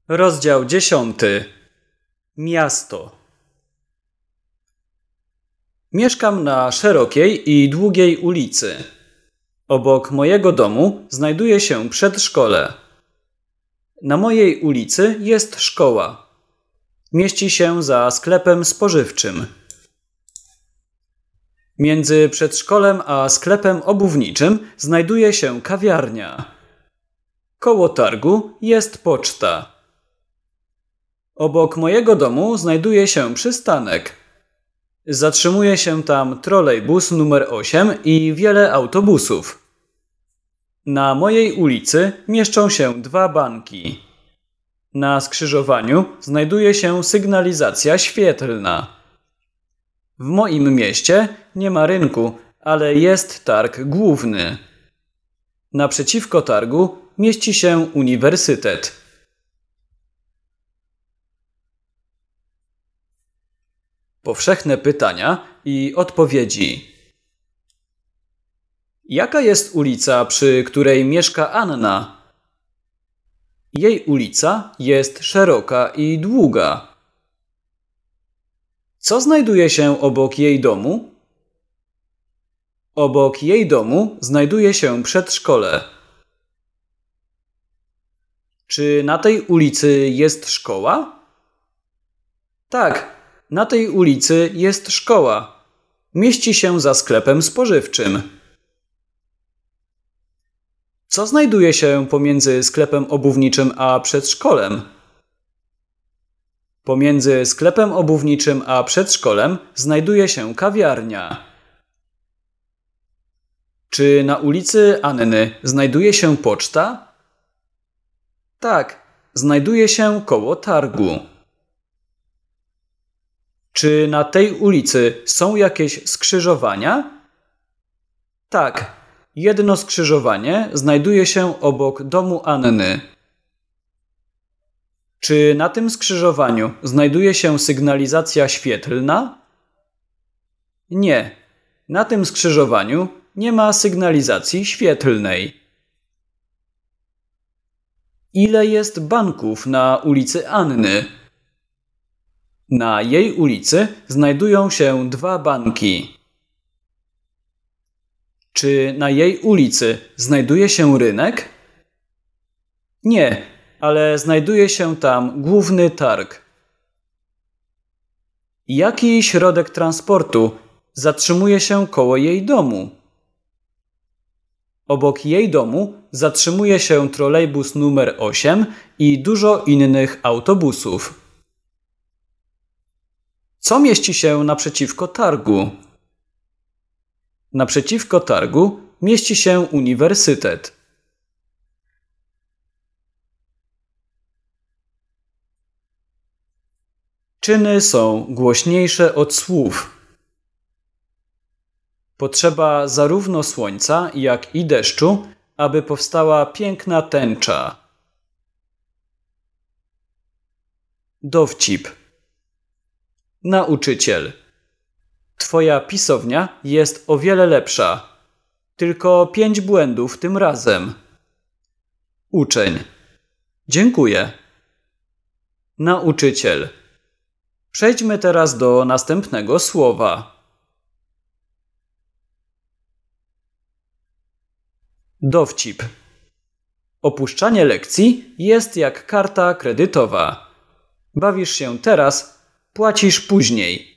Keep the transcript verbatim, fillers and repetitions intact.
Rozdział dziesiąty. Miasto. Mieszkam na szerokiej i długiej ulicy. Obok mojego domu znajduje się przedszkole. Na mojej ulicy jest szkoła. Mieści się za sklepem spożywczym. Między przedszkolem a sklepem obuwniczym znajduje się kawiarnia. Koło targu jest poczta. Obok mojego domu znajduje się przystanek. Zatrzymuje się tam trolejbus numer osiem i wiele autobusów. Na mojej ulicy mieszczą się dwa banki. Na skrzyżowaniu znajduje się sygnalizacja świetlna. W moim mieście nie ma rynku, ale jest targ główny. Naprzeciwko targu mieści się uniwersytet. Powszechne pytania i odpowiedzi. Jaka jest ulica, przy której mieszka Anna? Jej ulica jest szeroka i długa. Co znajduje się obok jej domu? Obok jej domu znajduje się przedszkole. Czy na tej ulicy jest szkoła? Tak. Na tej ulicy jest szkoła. Mieści się za sklepem spożywczym. Co znajduje się pomiędzy sklepem obuwniczym a przedszkolem? Pomiędzy sklepem obuwniczym a przedszkolem znajduje się kawiarnia. Czy na ulicy Anny znajduje się poczta? Tak, znajduje się koło targu. Czy na tej ulicy są jakieś skrzyżowania? Tak, jedno skrzyżowanie znajduje się obok domu Anny. Czy na tym skrzyżowaniu znajduje się sygnalizacja świetlna? Nie, na tym skrzyżowaniu nie ma sygnalizacji świetlnej. Ile jest banków na ulicy Anny? Na jej ulicy znajdują się dwa banki. Czy na jej ulicy znajduje się rynek? Nie, ale znajduje się tam główny targ. Jaki środek transportu zatrzymuje się koło jej domu? Obok jej domu zatrzymuje się trolejbus numer osiem i dużo innych autobusów. Co mieści się naprzeciwko targu? Naprzeciwko targu mieści się uniwersytet. Czyny są głośniejsze od słów. Potrzeba zarówno słońca, jak i deszczu, aby powstała piękna tęcza. Dowcip. Nauczyciel. Twoja pisownia jest o wiele lepsza. Tylko pięć błędów tym razem. Uczeń. Dziękuję. Nauczyciel. Przejdźmy teraz do następnego słowa. Dowcip. Opuszczanie lekcji jest jak karta kredytowa. Bawisz się teraz, płacisz później.